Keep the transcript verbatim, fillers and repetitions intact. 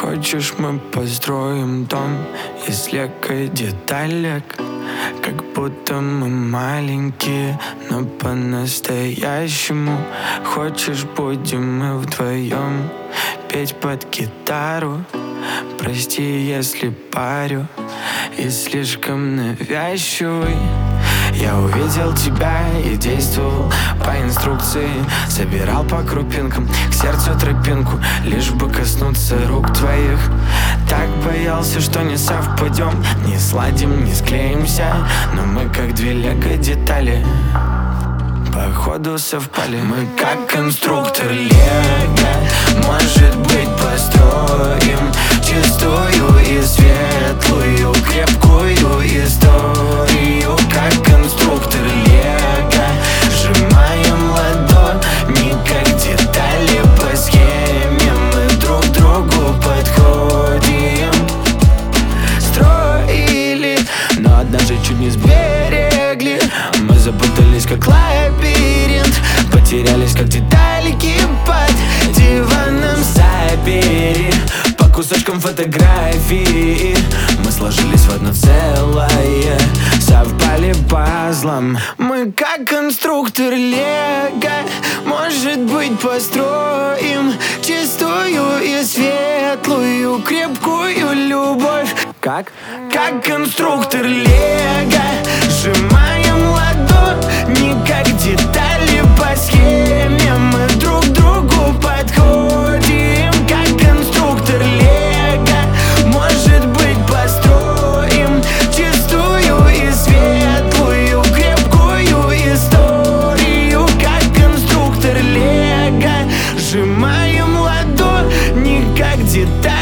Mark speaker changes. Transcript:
Speaker 1: Хочешь, мы построим дом из лего и деталек, как будто мы маленькие, но по-настоящему. Хочешь, будем мы вдвоем петь под гитару? Прости, если парю и слишком навязчивый. Я увидел тебя и действовал по инструкции. Собирал по крупинкам к сердцу тропинку, лишь бы коснуться рук твоих. Так боялся, что не совпадем, не сладим, не склеимся, но мы как две лего детали, походу совпали. Мы как конструктор лего, может быть, построим чистую и светлую, крепкую историю. Как конструктор лего, сжимаем ладони, как детали по схеме. Мы друг другу подходим. Строили, но однажды чуть не сберегли. Мы запутались, как лабиринт, потерялись, как деталики под диваном. Забери по кусочкам фотографии, мы сложились в одно целое, совпали пазлом. Мы как конструктор лего, может быть, построим чистую и светлую, крепкую любовь. Как? Как конструктор лего, сжимаем ладони, как детали по схеме. Мы друг другу подходим. Как конструктор лего, может быть, построим чистую и светлую, крепкую историю. Как конструктор лего, сжимаем ладони, как детали